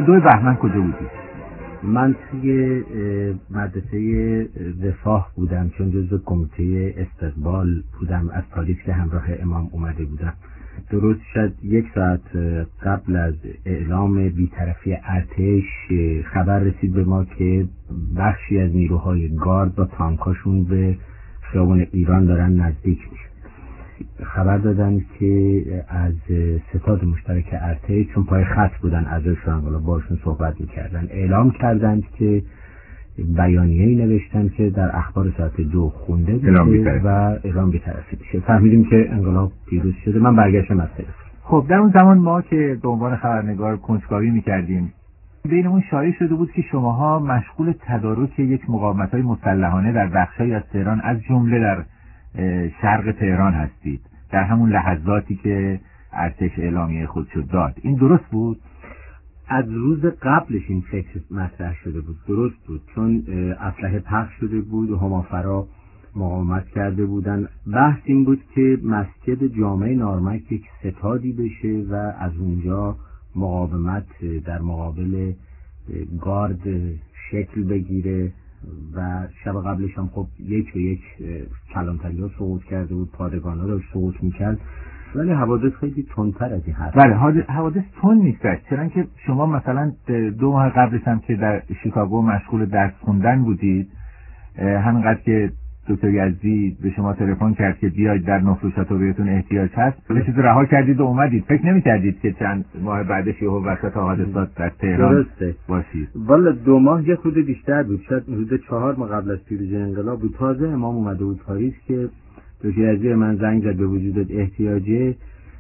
22 بهمن کجا بودی؟ من توی مدرسه رفاه بودم، چون جزو کمیته استقبال بودم از پاریس که همراه امام اومده بودم. درست شد 1 ساعت قبل از اعلام بی‌طرفی ارتش خبر رسید به ما که بخشی از نیروهای گارد با تانکاشون به خیابان ایران دارن نزدیک میشن. خبر دادن که از ستاد مشترک ارتش، چون پای خط بودن اعضای شورای باشون صحبت میکردن، اعلام کردند که بیانیه‌ای نوشتن که در اخبار ساعت 2 خونده بوده و اعلام بی‌طرفی بشه. فهمیدیم که انقلاب پیروز شده. من برگشتم از تهران. خب در اون زمان ما که به عنوان خبرنگار کنجکاوی میکردیم، بینمون شایع شده بود که شماها مشغول تدارک یک مقاومت‌های مسلحانه در بخش‌هایی از تهران از جمله در شرق تهران هستید، در همون لحظاتی که ارتش اعلامیه خودشو داد. این درست بود؟ از روز قبلش این فکر مطرح شده بود. درست بود، چون اسلحه پخش شده بود و همافرا مقاومت کرده بودن. بحث این بود که مسجد جامع نارمک یک ستادی بشه و از اونجا مقاومت در مقابل گارد شکل بگیره. و شب قبلش هم خب یک به یک کلانتری ها سقوط کرده بود، پادگان ها داشت سقوط میکرد، ولی حوادث خیلی تندتر از این هست. بله، حوادث تند نیستش، چرا که شما مثلا 2 ماه قبلش هم که در شیکاگو مشغول درس خوندن بودید، همینقدر که دکتر یزدی به شما تلفن کرد که بیاید در نفل شاتو بهتون احتیاج هست، یه چیز رها کردید و اومدید. فکر نمی‌کردید که چند ماه بعدش یهو وسط حادثات در تهران باشید؟ والا 2 ماه یه خود بیشتر بود، شاید حدود 4 ماه قبل از پیروزی انقلاب بود. تازه امام اومده بود پاریس که دکتر یزدی من زنگ زد به وجود احتیاجه.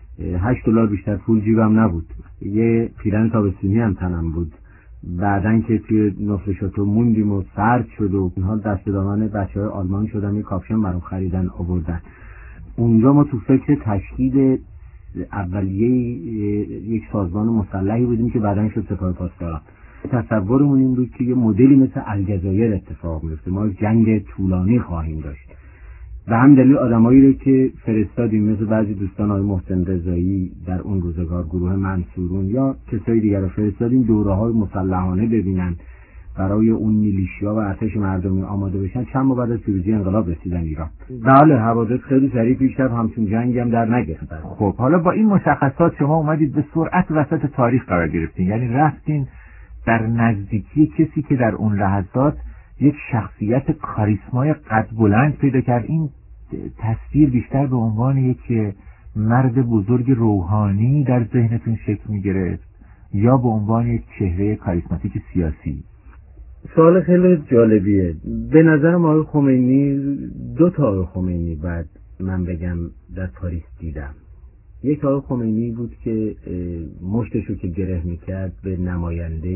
$8 بیشتر پول جیبم نبود، یه پیرن تابستونی هم تنم بود. بعدن که توی نفل شاتو موندیم و سرد شد و اینها دست دامن بچه‌های آلمان شدن، یه کاپشن برام خریدن آوردن. اونجا ما تو فکر تشکیل اولیه یک سازمان مسلحی بودیم که بعدن شد سپاه پاسداران. تصورمون این بود که یه مدلی مثل الجزایر اتفاق میفته، ما جنگ طولانی خواهیم داشت. و هم دلیل آدمایی رو که فرستادیم، مثل بعضی دوستان آقای محسن رضایی در اون روزگار، گروه منصورون یا کسای دیگر رو فرستادیم دوره‌های مسلحانه ببینن، برای اون میلیشیا و ارتش مردمی آماده بشن. چند ماه بعد از پیروزی انقلاب رسیدن ایران. بله، حوادث خیلی سریع پیش رفت، همچون جنگ هم در نگرفت. خب حالا با این مشخصات شما اومدید به سرعت وسط تاریخ قرار گرفتین، یعنی رفتین در نزدیکی کسی که در اون لحظات یک شخصیت کاریسمای قد بلند پیدا کرد. این تصویر بیشتر به عنوان یک مرد بزرگ روحانی در ذهنتون شکل می‌گرفت یا به عنوان یک چهره کاریسماتیک سیاسی؟ سوال خیلی جالبیه. به نظرم آقای خمینی، 2 تا آقای خمینی بعد من بگم در پاریس دیدم. یک آقای خمینی بود که مشتشو که گره میکرد به نماینده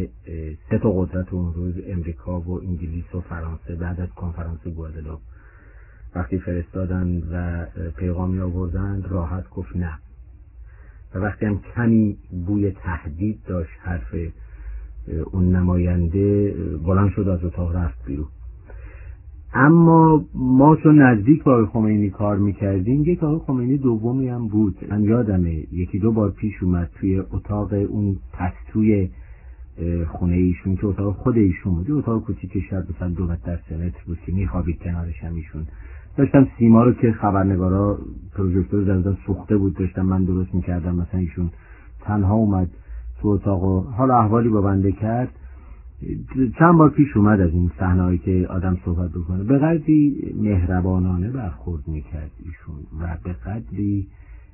3 تا قدرت اون روز، امریکا و انگلیس و فرانسه، بعد از کنفرانس گوادلوپ وقتی فرستادن و پیغامی آوردن، راحت گفت نه. و وقتی هم کمی بوی تهدید داشت حرف اون نماینده، بلند شد از اتاق رفت بیرون. اما ما چون نزدیک با آقای خمینی کار میکردیم، یک آقای خمینی دومی هم بود. من یادمه 1-2 بار پیش اومد توی اتاق اون پستوی خونه ایشون که اتاق خود ایشون بود، اتاق کوچیک شب مثلا 2 متر در 3 متر بود که میخوابید کنارش هم ایشون. داشتم سیما رو که خبرنگارا پروژکتور زدن سوخته بود، داشتم من درست میکردم، مثلا ایشون تنها اومد تو اتاق و حالا احوالی با بنده کرد. چند بار پیش اومد از این صحنه‌ای که آدم صحبت بکنه. به قدری مهربانانه برخورد میکرد ایشون و به قدری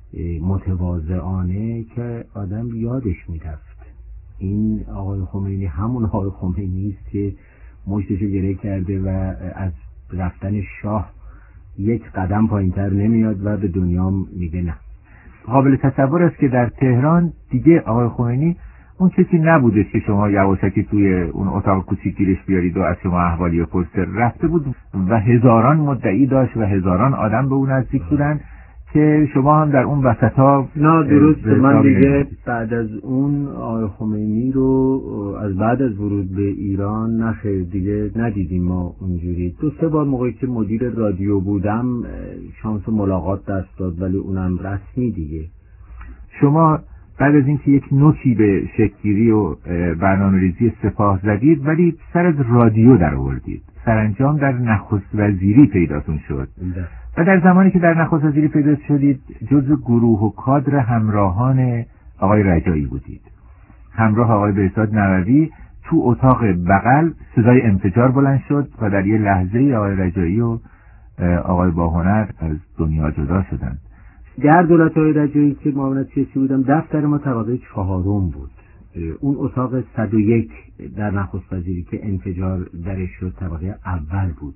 متواضعانه که آدم یادش میرفت این آقای خمینی همون آقای خمینی است که مشتشو گره کرده و از رفتن شاه یک قدم پایینتر نمیاد و به دنیا میگه نه. قابل تصور است که در تهران دیگه آقای خمینی اون کسی نبوده که شما یواشکی توی اون اتاق کوچیک گیرش بیارید و از شما احوالی بپرسه. رفته بود و هزاران مدعی داشت و هزاران آدم به اون نزدیک بودن که شما هم در اون وسطا. نه درست. من دیگه بعد از اون آقای خمینی رو از بعد از ورود به ایران نخیر دیگه ندیدیم ما اونجوری. 2-3 بار موقعی که مدیر رادیو بودم شانس ملاقات دست داد، ولی اونم رسمی دیگه. شما بعد از اینکه یک نوکی به شکل‌گیری و برنامه‌ریزی سپاه زدید ولی سر از رادیو در آوردید، سرانجام در نخست وزیری پیداتون شد و در زمانی که در نخست وزیری پیدا شدید جزو گروه و کادر همراهان آقای رجایی بودید. همراه آقای بهزاد نووی تو اتاق بغل صدای انفجار بلند شد و در یه لحظه آقای رجایی و آقای باهنر از دنیا جدا شدند. در دولت‌های رجایی که معاونت سیاسی بودم دفتر ما طبقه 4 بود. اون اتاق 101 در نخست وزیری که انفجار درش شد طبقه اول بود.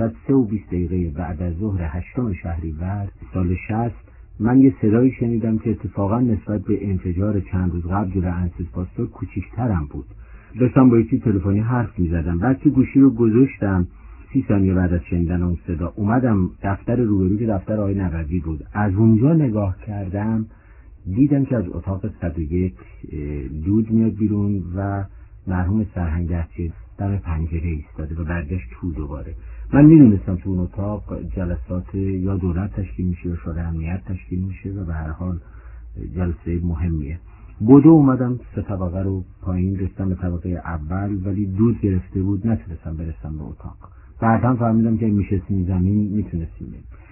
3:20 بعد از ظهر 8 شهریور سال 60 من یه صدایی شنیدم که اتفاقا نسبت به انفجار چند روز قبل جلوی انسیس پاستور کوچیک‌ترم بود. داشتم با یکی تلفنی حرف می‌زدم. بعد که گوشی رو گذاشتم 30 ثانیه بعد از شنیدن اون صدا اومدم دفتر روبرو که دفتر آقای نووی بود. از اونجا نگاه کردم دیدم که از اتاق 101 دود میاد بیرون و مرحوم سرهنگرچی در پنجره ایستاده و برگشت تو دوباره. من میدونستم تو اون اتاق جلسات یا دولت تشکیل میشه یا شورای امنیت تشکیل میشه و به هر حال جلسه مهمیه. بودو اومدم 3 طبقه رو پایین رسیدم به طبقه اول ولی دود گرفته بود نتونستم برسم به اتاق. بعدا فهمیدم که میشستیم زمین میتونستیم.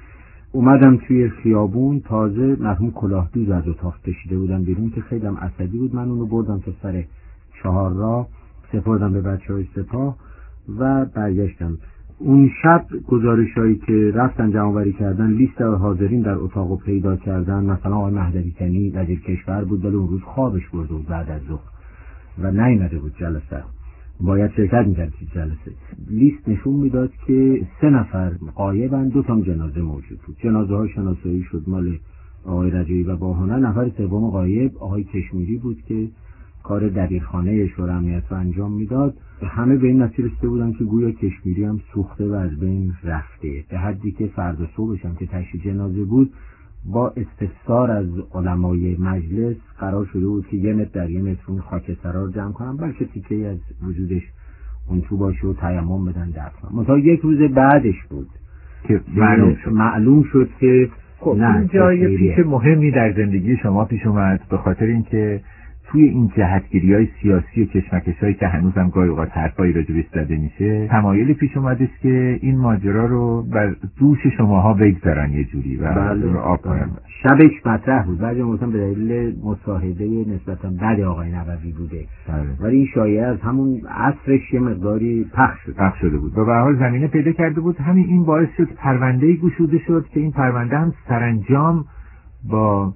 اومدم توی خیابون تازه مرحوم کلاهدوز از اتاق کشیده بودم بیرون که خیلی عصبی بود. من اونو بردم تا سر 4 راه سپردم به بچه‌های سپاه و برگشتم. اون شب گزارشایی که رفتن جمع‌آوری کردن لیست حاضرین در اتاقو پیدا کردن. مثلا آقای مهدوی کنی وزیر کشور بود ولی اون روز خوابش برده بود بعد از ظهر و نیامده بود جلسه. باید شرکت می‌کرد تو جلسه. لیست نشون میداد که 3 نفر غایبن، 2 تا جنازه موجود بود. جنازه‌ها شناسایی شد مال آقای رجایی و باهنر. نفر سوم غایب آقای کشمیری بود که کار دبیرخانه شورای امنیت رو انجام میداد. همه به این نتیجه رسیده بودن که گویا کشمیری هم سوخته و از بین رفته، به حدی که فردا صبحش هم که تشییع جنازه بود با استفسار از علمای مجلس قرار شده بود که 1 متر در 1 متر اون خاکسترها رو جمع کنن بلکه تیکه‌ای از وجودش اون تو باشه و تیمم بدن دفن. منتها 1 روز بعدش بود که معلوم شد که خب اینجا یه پیش مهمی در زندگی شما پیش اومد به خاطر اینکه توی این جهتگیری‌های سیاسی و کشمکش‌هایی که هنوزم گاهی اوقات حرفایی راجعش زده میشه تمایلی پیش اومده که این ماجرا رو بر دوش شماها بگذارن یه جوری و آب کنن. شبش مطرح بود بعضی گفتن به دلیل مصاحبه نسبتا بد آقای نووی بوده ولی این شایعه از همون عصرش یه مقداری پخش شده بود و به هر حال زمینه پیدا کرده بود. همین این باعث شد پرونده‌ای گشوده شد که این پرونده هم سرانجام با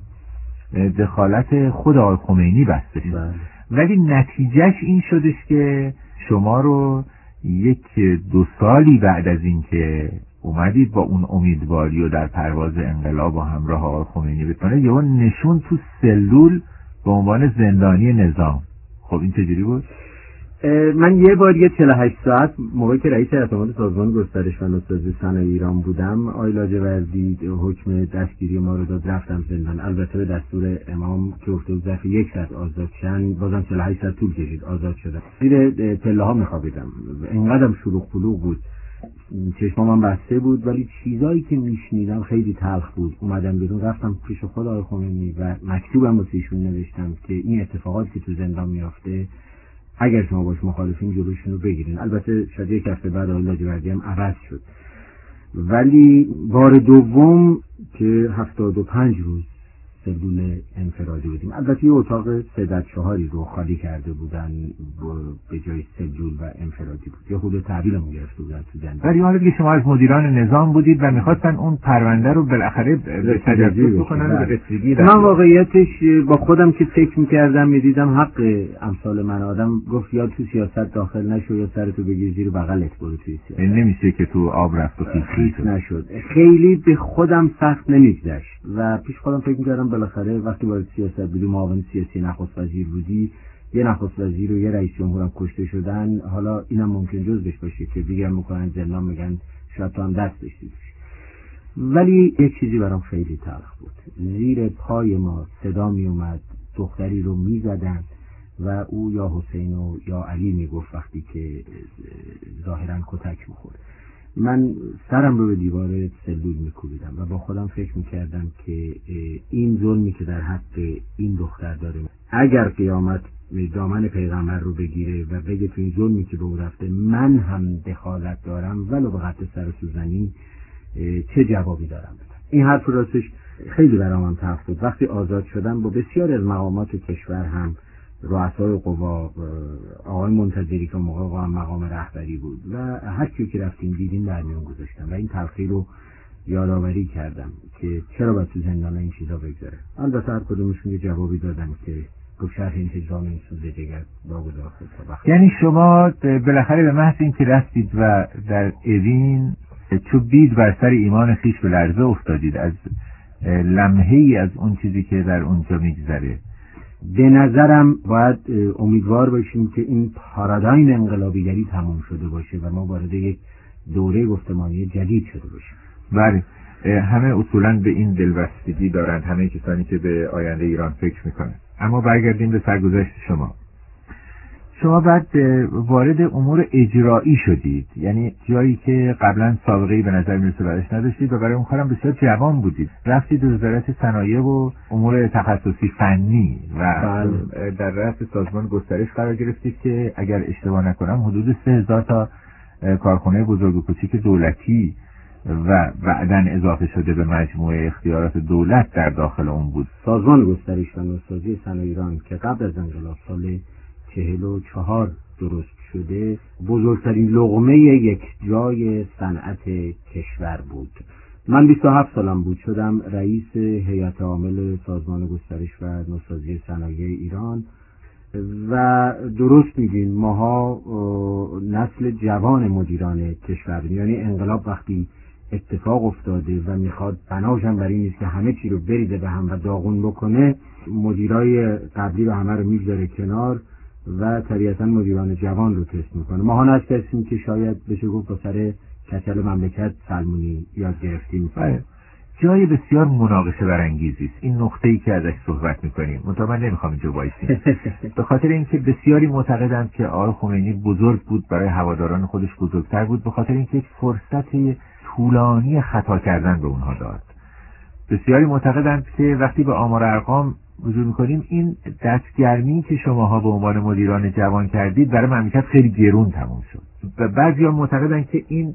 دخالت خود آقای خمینی بسته شد. ولی نتیجهش این شدش که شما رو 1-2 سالی بعد از اینکه اومدید با اون امیدواری و در پرواز انقلاب و همراه آقای خمینی بتونه یهو نشون تو سلول به عنوان زندانی نظام. خب این چجوری بود؟ من یه بار 48 ساعت موقعی که رئیس ارتباطات سازمان گسترش و نوسازی صنایع ایران بودم آقای لاجوردی حکم دستگیری ما رو داد رفتم زندان. البته به دستور امام که گفته بود ظرف 1 ساعت آزاد شدن بازم 48 ساعت طول کشید آزاد شدم. زیر پله ها میخوابیدم اینقدرم شلوغ پلوغ بود چشمام بسته بود ولی چیزایی که میشنیدم خیلی تلخ بود. اومدم بیرون رفتم پیش خود آقای خمینی و مکتوبم واسه ایشون نوشتم که این اتفاقاتی که تو زندان میافته اگر شما باش مخالفین جلوشون رو بگیرین. البته شاید 1 هفته بعد آقای لاجوردی هم عوض شد ولی بار دوم که 75 روز سلول انفرادی بودیم. البته یه اتاق 3-4 رو خالی کرده بودن به جای سلول و انفرادی بود. یه خود تحویلمون گرفته بودن تو زندان. ولی حالا که شما از مدیران نظام بودید و میخواستن اون پرونده رو بالاخره به تجاوز بکنن و به رسیدگی من واقعیتش با خودم که فکر میکردم میدیدم حق امثال من آدم گفت یا تو سیاست داخل نشو یا سرتو بگیر زیر بغلت برو توی سیاست. نمیشه که تو آب رفت و خیس نشد. خیلی به خودم سخت نمیگذشت و پیش خودم فکر میکردم بالاخره وقتی وارد سیاست بودی معاون سیاسی نخست وزیر بودی یه نخست وزیر و یه رئیس جمهورم کشته شدن حالا اینم ممکن جزش باشه که دیگه میکنن زندان میگن شاید تو هم دست داشتی. ولی یک چیزی برام خیلی تلخ بود. زیر پای ما صدا می اومد دختری رو میزدن و او یا حسین و یا علی میگفت وقتی که ظاهرا کتک میخورد من سرم رو به دیوار سلول میکوبیدم و با خودم فکر میکردم که این ظلمی که در حق این دختر داره، اگر قیامت دامن پیغمبر رو بگیره و بگه تو این ظلمی که به او رفته من هم دخالت دارم ولو به قطع سر و سوزنی، چه جوابی دارم بدم. این حرف راستش خیلی برام تلخ بود. وقتی آزاد شدم با بسیاری از مقامات کشور، هم رؤسای قوا، آقای منتظری که موقع مقام رهبری بود و هر کی که رفتیم دیدیم در میون گذاشتم و این تلخی رو یادآوری کردم که چرا باید تو زندان این چیزا بگذاره. البته هر کدومشون یه جوابی دادن که با شرح این هجران این سوز جگر واگذار خود. یعنی شما بالاخره به محض اینکه رفتید و در اوین چوب دید بر سر ایمان خیش به لرزه افتادید از لمحه‌ای از اون چیزی که در اونجا میگذره. به نظرم باید امیدوار باشیم که این پارادایم انقلابیگری تموم شده باشه و ما وارد یک دوره گفتمانی جدید شده باشیم. بله، همه اصولاً به این دلبستگی دارند، همه کسانی که به آینده ایران فکر میکنند. اما برگردیم به سرگذشت شما. شما بعد وارد امور اجرایی شدید، یعنی جایی که قبلا سابقه‌ای به نظر میرسه برش نداشتید و برای اون کارم بسیار جوان بودید. رفتید به وزارت صنایع و امور تخصصی فنی و در رأس سازمان گسترش قرار گرفتید که اگر اشتباه نکنم حدود 3000 تا کارخانه بزرگ و کوچیک دولتی و بعداً اضافه شده به مجموعه اختیارات دولت در داخل اون بود. سازمان گسترش و نوسازی صنایع ایران که قبل از انقلاب سال 44 درست شده، بزرگترین لقمه یک جای صنعت کشور بود. من 27 سالم بود، شدم رئیس هیئت عامل سازمان گسترش و نوسازی صنایع ایران و درست میگین ماها نسل جوان مدیران کشور، یعنی انقلاب وقتی اتفاق افتاده و میخواد بناشم برای این نیست که همه چی رو بریزه به هم و داغون بکنه، مدیرای قبلی رو همه رو میذاره کنار و طبیعتا مدیران جوان رو تست میکنه. ما ها نشستیم که شاید بشه گفت با سر کچل مملکت سلمونی یاد گرفتیم. جای بسیار مناقشه برانگیزی است این نقطه‌ای که ازش صحبت میکنیم. من نمیخوام اینجا وایسیم به خاطر اینکه بسیاری معتقدند که آقای خمینی بزرگ بود، برای هواداران خودش بزرگتر بود، به خاطر اینکه یک فرصت طولانی خطا کردن به اونها داد. بسیاری معتقدند که وقتی به آمار ارقام رجوع میکنیم این دستگرمی که شماها به عنوان مدیران جوان کردید برای مملکت خیلی گرون تموم شد و بعضیا معتقدند که این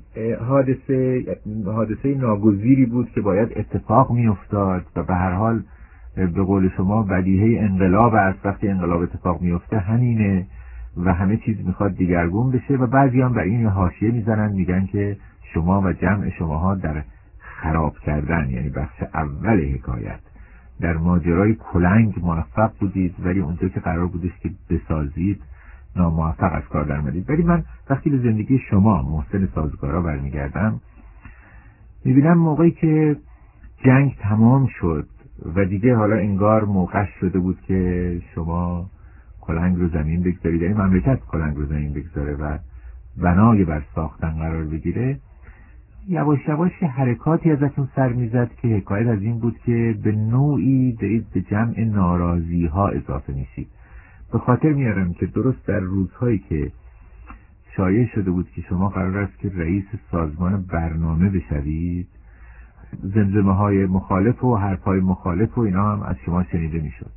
حادثه ناگزیری بود که باید اتفاق میافتاد و به هر حال به قول شما بدیهه انقلاب است، وقتی انقلاب اتفاق میفته همینه و همه چیز میخواد دیگرگون بشه و بعضیا بر این حاشیه میزنن، میگن که شما و جمع شماها در خراب کردن، یعنی بخش اول حکایت، در ماجرای کلنگ موفق بودید ولی اونجا که قرار بودش که بسازید ناموفق از کار درآمدید. ولی من وقتی به زندگی شما محسن سازگارا برمیگردم میبینم موقعی که جنگ تمام شد و دیگه حالا انگار موقع شده بود که شما کلنگ رو زمین بگذارید، یعنی مملکت کلنگ رو زمین بگذاره و بنای بر ساختن قرار بگیره، یواش یواش حرکاتی ازتون سر میزد که حکایت از این بود که به نوعی دارید به جمع ناراضی ها اضافه میشید. به خاطر میارم که درست در روزهایی که شایع شده بود که شما قرار است که رئیس سازمان برنامه بشوید، زمزمه های مخالف و حرف های مخالف و اینا هم از شما شنیده میشد.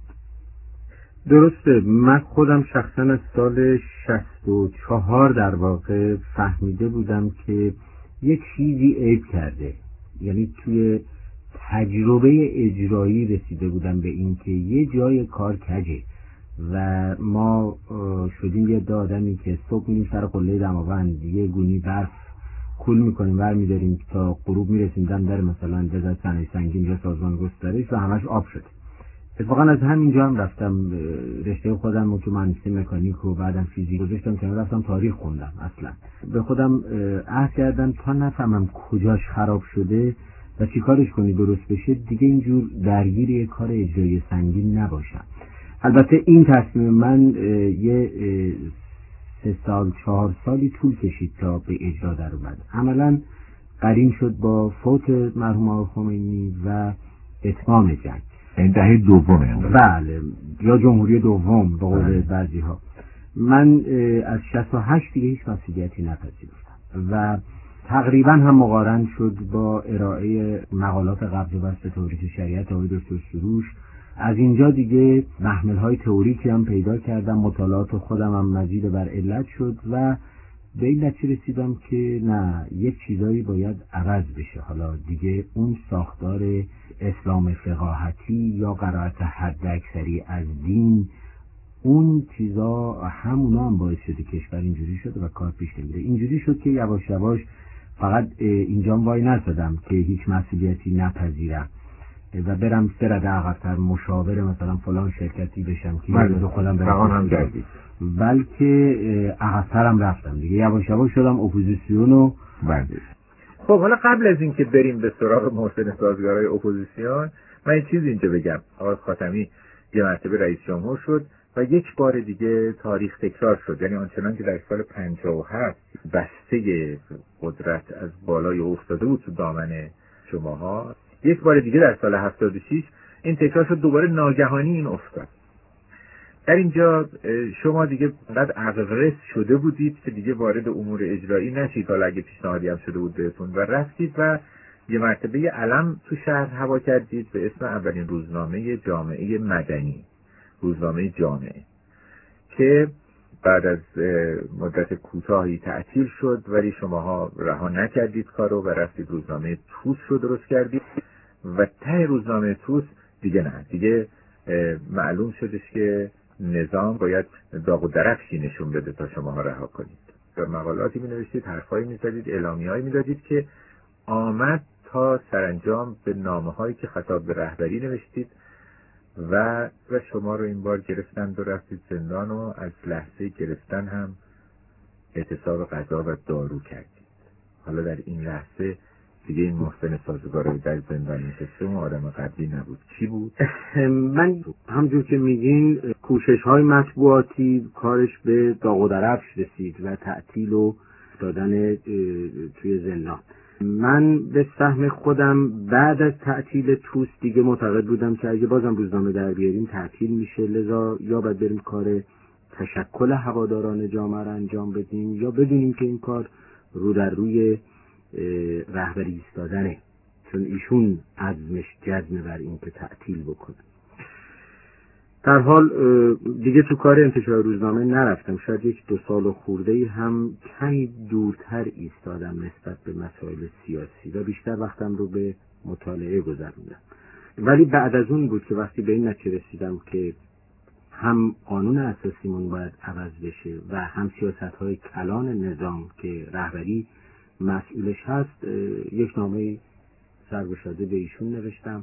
درسته. من خودم شخصا از سال 64 در واقع فهمیده بودم که یک چیزی عیب کرده، یعنی توی تجربه اجرایی رسیده بودم به این که یه جای کار کجه و ما شدیم یه آدمی که صبح میریم سر قله دماوند یه گونی برف کول میکنیم برمیداریم تا غروب میرسیم در مثلا وزارت صنایع سنگین یا سازمان گسترش و همش آب شد. اتفاقا از همینجا هم رفتم رشته خودم که مهندسی مکانیک و بعدم فیزیک گذاشتم که رفتم تاریخ خوندم. اصلا به خودم عهد کردم تا نفهمم کجاش خراب شده و چی کارش کنی درست بشه دیگه اینجور درگیر یه کار اجرایی سنگین نباشم. البته این تصمیم من یه 3 سال 4 سالی طول کشید تا به اجرا در اومد. عملا قرین شد با فوت مرحوم آقای خمینی و اتمام جنگ، این دهه دوم انقلاب. بله، یا جمهوری دوم به قول بعضی ها. من از 68 دیگه هیچ مسئولیتی نپذیرفتم و تقریبا هم مقارن شد با ارائه مقالات قبض و بسط توریث شریعت آقای دکتر سروش. از اینجا دیگه محمل‌های تئوریکی هم پیدا کردم، مطالعات خودم هم مزید بر علت شد و به این نتیجه رسیدم که نه، یک چیزایی باید عوض بشه. حالا دیگه اون ساختار اسلام فقاهتی یا قرائت حداکثری از دین، اون چیزا همونا هم باعث شده کشور اینجوری شده و کار پیش نمیره. اینجوری شد که یواش یواش فقط اینجا وای نسادم که هیچ مسئولیتی نپذیرم و برم سه رده عقب‌تر مشاور مثلا فلان شرکتی بشم که من خودم برم هم گردید، بلکه عقب‌ترم رفتم دیگه، یواش یواش شدم اپوزیسیون و خب حالا قبل از اینکه بریم به سراغ محسن سازگارای اپوزیسیون، من یه چیز اینجا بگم. آقای خاتمی یه مرتبه رئیس جمهور شد و یک بار دیگه تاریخ تکرار شد. یعنی آنچنان که در سال 57 بسته قدرت از بالای افتاده بود تو دامن شماها، یک بار دیگه در سال 76 این تکرار شد، دوباره ناگهانی این افتاد. در اینجا شما دیگه قد عقل‌رس شده بودید که دیگه وارد امور اجرایی نشید، حالا اگه پیشنهادی هم شده بود بهتون، و رفتید و یه مرتبه یه علم تو شهر هوا کردید به اسم اولین روزنامه جامعه مدنی، روزنامه جامعه، که بعد از مدت کوتاهی تعطیل شد، ولی شماها رها نکردید کارو و رفتید روزنامه توس رو درست کردید و ته روزنامه توس دیگه نه، دیگه معلوم شدش که نظام باید داغ و درفشی نشون بده تا شماها رها کنید. در مقالاتی می نوشتید، حرفایی می زدید، اعلامیه‌ای می دادید که آمد تا سرانجام به نامه‌هایی که خطاب به رهبری نوشتید و شما رو این بار گرفتند و رفتید زندان و از لحظه گرفتن هم اعتصاب غذا و دارو کردید. حالا در این لحظه دیگه این محسن سازگارای در زندان نشسته و آدم قبلی نبود. کی بود؟ من همجور که میگین کوشش‌های مطبوعاتی کارش به داغ و درفش رسید و تعطیل و دادن توی زندان. من به سهم خودم بعد از تعطیل توس دیگه معتقد بودم که اگه بازم روزنامه در بیاریم تعطیل میشه، لذا یا باید بریم کار تشکل هواداران جامعه رو انجام بدیم یا بدونیم که این کار رو در روی رهبری ایستادنه، چون ایشون عزمش جزمه بر این که تعطیل بکنه. در حال دیگه تو کار انتشار روزنامه نرفتم، شاید 1-2 سال خورده هم کمی دورتر ایستادم نسبت به مسائل سیاسی و بیشتر وقتم رو به مطالعه گذروندم. ولی بعد از اون بود که وقتی به این نتیجه رسیدم که هم قانون اساسیمون باید عوض بشه و هم سیاست‌های کلان نظام که رهبری مسئولش هست، یک نامه سرگشاده به ایشون نوشتم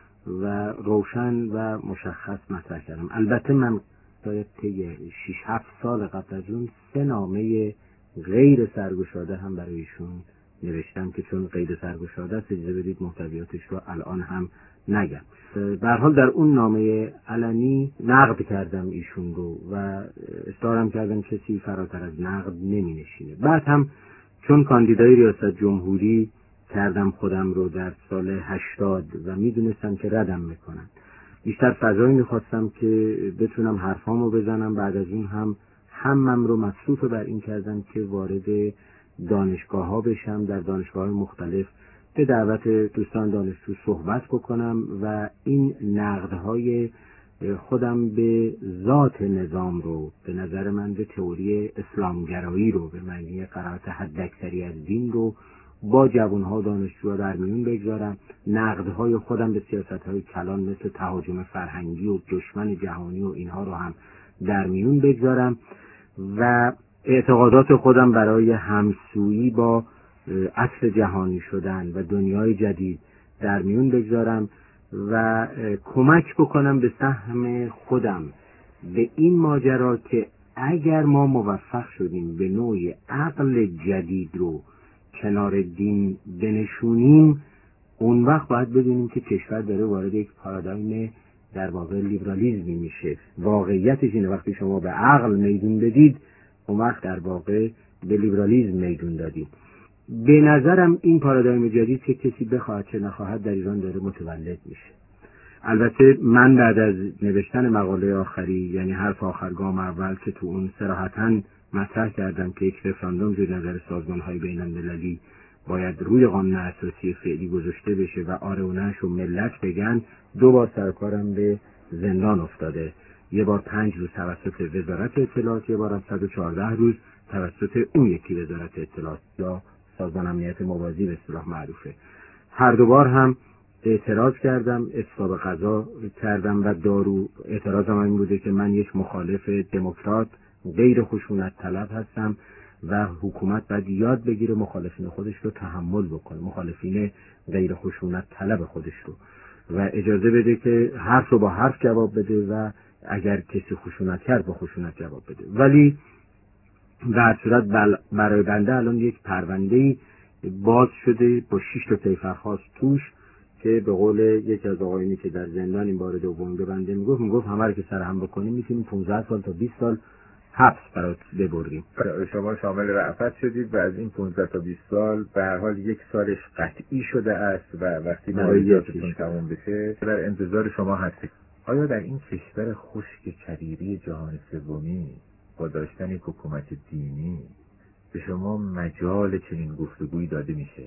و روشن و مشخص مطرح کردم. البته من شاید طی 6-7 سال قبل از اون 3 نامه غیر سرگشاده هم برای ایشون نوشتم که چون غیر سرگشاده است اجازه بدید محتویاتش رو الان هم نگم. به هر حال در اون نامه علنی نقد کردم ایشون رو و اصرارم کردم کسی فراتر از نقد نمی نشینه. بعد هم چون کاندیدای ریاست جمهوری کردم خودم رو در سال 80 و میدونستم که ردم میکنن، بیشتر فضایی میخواستم که بتونم حرفامو بزنم. بعد از اون هم همم رو مصروف بر این کردم که وارد دانشگاه ها بشم، در دانشگاه های مختلف به دعوت دوستان دانشجو صحبت بکنم و این نقدهای خودم به ذات نظام رو، به نظر من به تئوری اسلامگرایی رو، به معنی قرائت حداکثری از دین رو با جوانها دانشجوها در میون بگذارم. نقدهای خودم به سیاستهای کلان مثل تهاجم فرهنگی و دشمن جهانی و اینها رو هم در میون بگذارم و اعتقادات خودم برای همسویی با عصر جهانی شدن و دنیای جدید در میون بگذارم و کمک بکنم به سهم خودم به این ماجرا که اگر ما موفق شدیم به نوعی عقل جدید رو کنار دین بنشونیم، اون وقت باید بدونیم که کشور داره وارد یک پارادایم در واقع لیبرالیزمی میشه. واقعیتش اینه وقتی شما به عقل میدون بدید، اون وقت در واقع به لیبرالیزم میدون دادید. به نظرم این پارادایم جدید که کسی بخواهد چه نخواهد در ایران داره متولد میشه. البته من بعد از نوشتن مقاله آخری، یعنی حرف آخر گام اول که تو اون صراحتاً مطرح کردم که یک رفراندوم زیر نظر سازمان‌های بین‌المللی باید روی قانون اساسی فعلی گذاشته بشه و آره و نه‌شو ملت بگن، 2 بار سرکارم به زندان افتاده. یه بار 5 روز توسط وزارت اطلاعات، یه بار 114 روز توسط اون یکی وزارت اطلاعات یا سازمان امنیت موازی به اصطلاح معروفه. هر 2 بار هم اعتراض کردم، اصلاح قضا کردم و دارو. اعتراضم این بوده که من یک مخالف دموکرات غیر خشونت طلب هستم و حکومت باید یاد بگیره مخالفین خودش رو تحمل بکنه، مخالفین غیر خشونت طلب خودش رو، و اجازه بده که حرف رو با حرف جواب بده و اگر کسی خشونت کرد با خشونت جواب بده. ولی در صورت برای بنده الان یک پرونده‌ای باز شده با 6 تا کیفرخواست توش که به قول یکی از آقایونی که در زندان این بار دوم به بنده میگفت همه رو که سر هم بکنیم میتونیم 15 سال تا 20 سال حبس برات ببریم. شما شامل رأفت شدید و از این 15 تا 20 سال به هر حال 1 سالش قطعی شده است و وقتی مالیاتتون تموم بشه در انتظار شما هستید. آیا در این کشور خشک کریری جهان سومی با داشتن یک حکومت دینی به شما مجال چنین گفتگویی داده میشه؟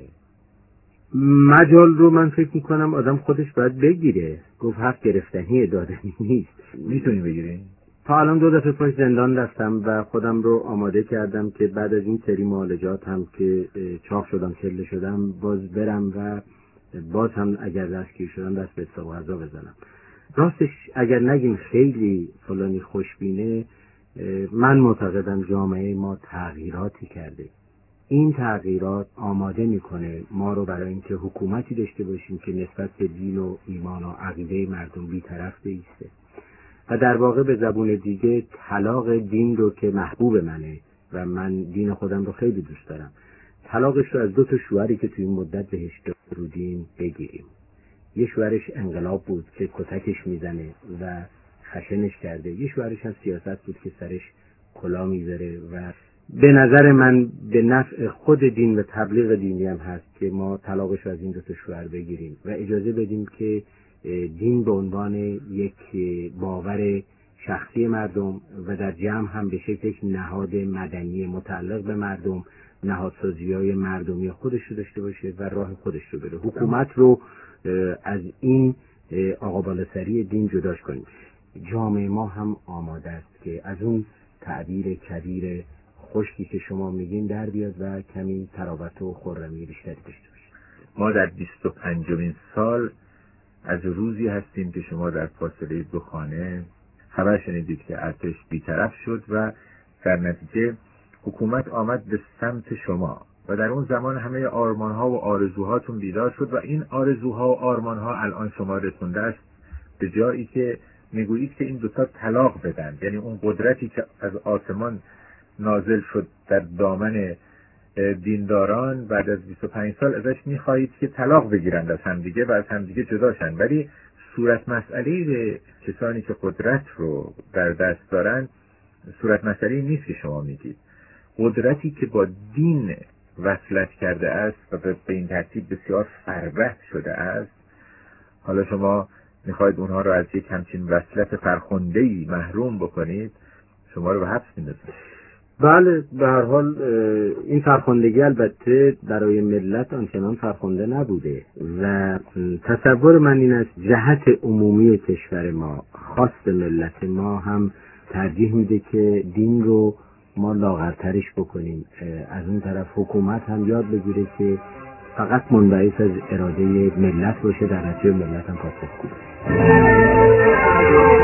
مجال رو من فکر میکنم آدم خودش باید بگیره. گفت حق گرفتنی دادنی نیست. میتونی بگیری؟ تا الان 2 دفعه پشت زندان رفتم و خودم رو آماده کردم که بعد از این سری معالجات هم که چاق شدم، چله شدم، باز برم و باز هم اگر دستگیر شدم دست به اصلاح قضا بزنم. راستش اگر نگیم خیلی فلانی خوشبینه، من معتقدم جامعه ما تغییراتی کرده. این تغییرات آماده میکنه ما رو برای اینکه حکومتی داشته باشیم که نسبت به دین و ایمان و عقیده مردم بی‌طرف بایسته. و در واقع به زبون دیگه طلاق دین رو که محبوب منه و من دین خودم رو خیلی دوست دارم، طلاقش رو از 2 تا شوهری که توی این مدت بهش درودیم بگیریم. یه شوهرش انقلاب بود که کتکش میزنه و خشنش کرده، یه شوهرش هم سیاست بود که سرش کلا میذاره و به نظر من به نفع خود دین و تبلیغ دینی هم هست که ما طلاقش رو از این 2 تا شوهر بگیریم و اجازه بدیم که دین به عنوان یک باور شخصی مردم و در جمع هم به شکل یک نهاد مدنی متعلق به مردم نهادسازی‌های مردمی خودش رو داشته باشه و راه خودش رو بره. حکومت رو از این آقا بالاسری دین جداش کنیم. جامعه ما هم آماده است که از اون تعبیر کبیر خشکی که شما میگین در بیاد و کمی تراوت و خرمی بیشتری داشته باشه. ما در 25مین سال از روزی هستیم که شما در فاصله 2 خانه خبر شنیدید که ارتش بی‌طرف شد و در نتیجه حکومت آمد به سمت شما و در اون زمان همه آرمان‌ها و آرزوهاتون بیدار شد و این آرزوها و آرمان‌ها الان شما رسونده است به جایی که میگویید که این 2 تا طلاق بدن. یعنی اون قدرتی که از آسمان نازل شد در دامن دینداران بعد از 25 سال ازش میخواهید که طلاق بگیرند از همدیگه و از همدیگه جداشن، ولی صورت مسئله کسانی که قدرت رو در دست دارن صورت مسئله نیست که شما میگید. قدرتی که با دین وصلت کرده است و به این ترتیب بسیار فربه شده است، حالا شما میخواید اونها رو از یک همچین وصلت فرخنده‌ای محروم بکنید، شما رو به حبس میندازید. بله، به هر حال این فرخندگی البته برای ملت آنچنان فرخنده نبوده و تصور من این است جهت عمومی کشور ما، خواست ملت ما هم ترجیح میده که دین رو ما لاغرترش بکنیم. از اون طرف حکومت هم یاد بگیره که فقط منبعث از اراده ملت باشه، در نتیجه ملت هم پاسخگو باشه.